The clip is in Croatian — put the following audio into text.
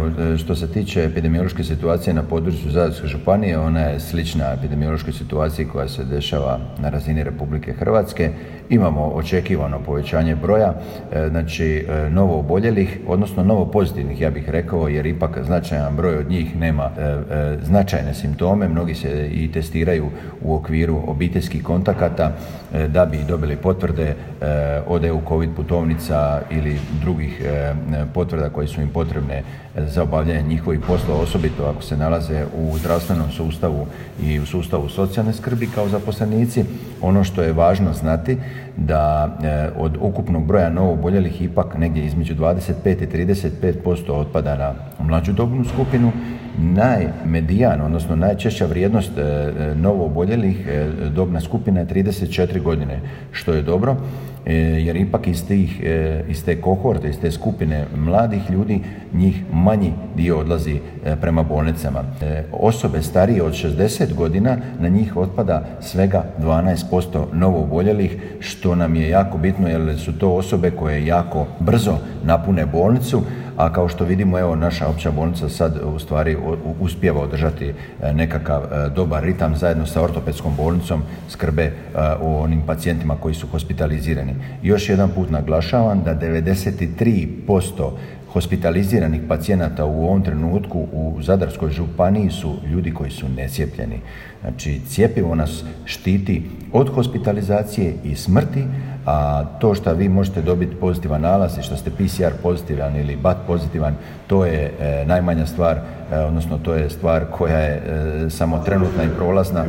što se tiče epidemiološke situacije na području Zadarske županije, ona je slična epidemiološkoj situaciji koja se dešava na razini Republike Hrvatske. Imamo očekivano povećanje broja, znači novo oboljelih, odnosno novo pozitivnih, ja bih rekao, jer ipak značajan broj od njih nema značajne simptome. Mnogi se i testiraju u okviru obiteljskih kontakata da bi dobili potvrde od EU COVID putovnica ili drugih potvrda koje su im potrebne za obavljanje njihovih poslova, osobito ako se nalaze u zdravstvenom sustavu i u sustavu socijalne skrbi kao zaposlenici. Ono što je važno znati da od ukupnog broja novooboljelih ipak negdje između 25 i 35% otpada na mlađu dobnu skupinu. Najmedijan, odnosno najčešća vrijednost novooboljelih dobna skupina je 34 godine, što je dobro, jer ipak iz te kohorte, iz te skupine mladih ljudi, njih manji dio odlazi prema bolnicama. Osobe starije od 60 godina, na njih otpada svega 12% novooboljelih, što nam je jako bitno jer su to osobe koje jako brzo napune bolnicu, a kao što vidimo, evo, naša opća bolnica sad u stvari uspijeva održati nekakav dobar ritam zajedno sa ortopedskom bolnicom, skrbe o onim pacijentima koji su hospitalizirani. Još jedan put naglašavam da 93% hospitaliziranih pacijenata u ovom trenutku u Zadarskoj županiji su ljudi koji su necijepljeni. Znači, cjepivo nas štiti od hospitalizacije i smrti, a to što vi možete dobiti pozitivan nalaz i što ste PCR pozitivan ili BAT pozitivan, to je najmanja stvar, odnosno to je stvar koja je samo trenutna i prolazna.